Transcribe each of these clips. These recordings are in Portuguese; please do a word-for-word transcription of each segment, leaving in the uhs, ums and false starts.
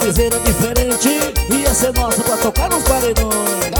piseira diferente, ia ser nossa pra tocar nos paredões.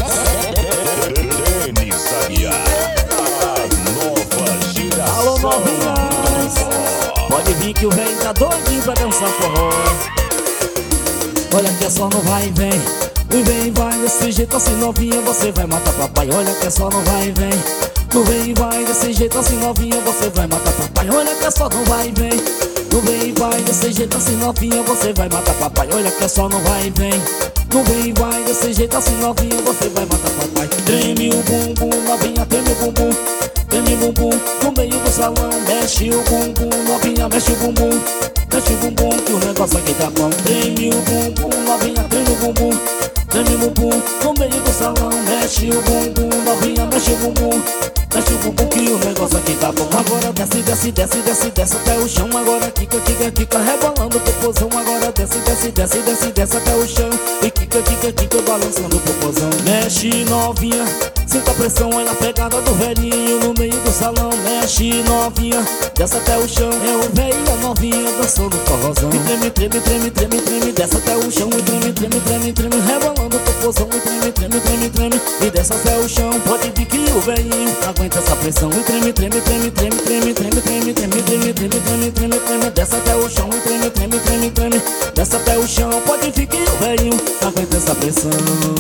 Denis Aguiar, a nova geração. Alô, novinhas, pode vir que o velho tá doidinho pra dançar forró. Olha que é só no vai e vem, e vem e vai desse jeito assim novinha, você vai matar papai. Olha que é só no vai e vem, no vem e vai desse jeito assim novinha, você vai matar papai. Olha que é só no vai e vem, no vem e vai desse jeito assim novinha, você vai matar papai. Olha que é só no vai e vem, no vem e vai desse jeito assim novinha, você vai matar papai. Treme o bumbum, novinha, treme o bumbum, treme o bumbum no meio do salão. Mexe o bumbum, novinha, mexe o bumbum, mexe o bumbum que o negócio aqui tá bom. Treme o bumbum, novinha, treme o bumbum, treme o bumbum no meio do salão. Mexe o bumbum, novinha, mexe o bumbum, mexe o bumbum que o negócio aqui tá bom. Agora desce, desce, desce, desce, desce até o chão. Agora quica, quica, quica, rebolando o popozão. Agora desce, desce, desce, desce, desce até o chão. E quica, quica, quica, balançando o popozão. Mexe novinha, sinta a pressão, é na pegada do velhinho no meio do salão. Mexe novinha, desce até o chão. É o velho e a novinha dançando forrozão. E treme, treme, treme, treme, treme, desce até o chão. E treme, treme, treme, treme, rebolando o popozão. E treme, treme, treme, treme, e desce até o chão. Pode vir que o velhinho aguenta essa pressão. E treme, treme, treme, treme, treme, treme, treme, treme, treme, treme, treme, treme, treme, desce até o chão. E treme, treme, treme, treme, desce até o chão. Pode vir que o velhinho aguenta essa pressão.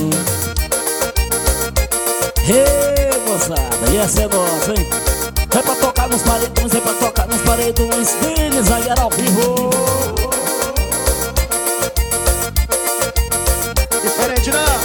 Ei, moçada, e essa é nossa, hein? É pra tocar nos paredões, é pra tocar nos paredões. Denis Aguiar ao vivo. Diferente não.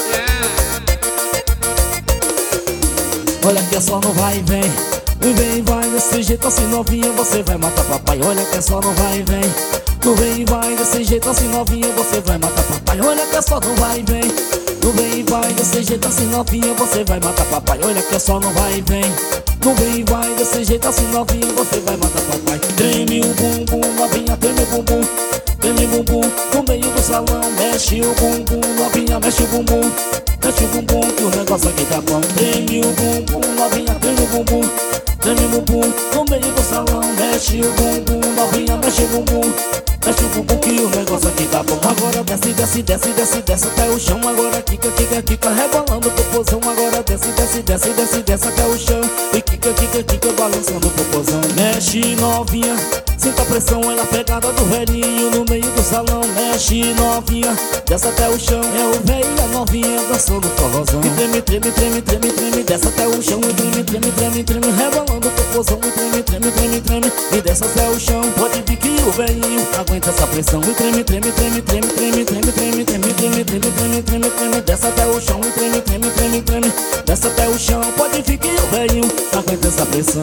Olha que é só no vai e vem, e vem e vai desse jeito assim novinha, você vai matar papai. Olha que é só no vai e vem, no vem e vai desse jeito assim novinha, você vai matar papai. Olha que é só no vai e vem, no vem e vai desse jeito assim novinha, você vai matar papai. Olha que é só no vai e vem, no vem e vai desse jeito assim novinha, você vai matar papai. Treme o bumbum, novinha, treme o bumbum, treme o bumbum no meio do salão. Mexe o bumbum, novinha, mexe o bumbum, mexe o bumbum que o negócio aqui tá bom. Treme o bumbum, novinha, treme o bumbum, treme o bumbum no meio do salão. Mexe o bumbum, novinha, mexe o bumbum, mexe o bumbum que o negócio aqui tá bom. Agora desce, desce, desce, desce, desce até o chão. Agora quica, quica, quica, rebolando o popozão. Agora desce, desce, desce, desce, desce até o chão. E quica, quica, quica, balançando o popozão. Mexe novinha, sinta a pressão, é na pegada do velhinho no meio do salão. Mexe novinha, desce até o chão. É o velho e a novinha dançando forrozão. E treme, treme, treme, treme, treme, desce até o chão. E treme, treme, treme, treme, rebolando o popozão. E treme, treme, treme, treme, e desce até o chão. Pode vir que o velhinho aguenta essa pressão. E treme, treme, treme, treme, treme, treme, treme, treme, treme, treme, treme, treme, treme, desce até o chão. E treme, treme, treme, treme, desce até o chão. Pode vir que o velhinho aguenta essa pressão.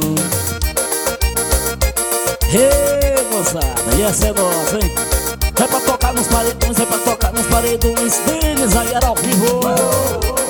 Ei, moçada, e essa é nossa, hein? É pra tocar nos paredões, é pra tocar nos paredões. Denis Aguiar ao vivo.